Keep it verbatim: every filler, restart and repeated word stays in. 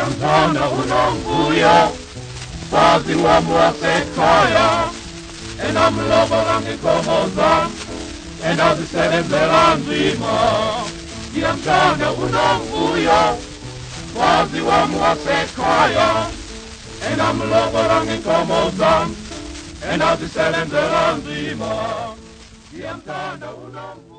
Ngiyamthanda uNomvuyo, wazi wami wasekhaya, enamlobola ngenkomo zami, enazisebenzela nzima. Ngiyamthanda uNomvuyo, wazi wami wasekhaya, enamlobola ngenkomo zami, enazisebenzela nzima. Ngiyamthanda uNomvuyo.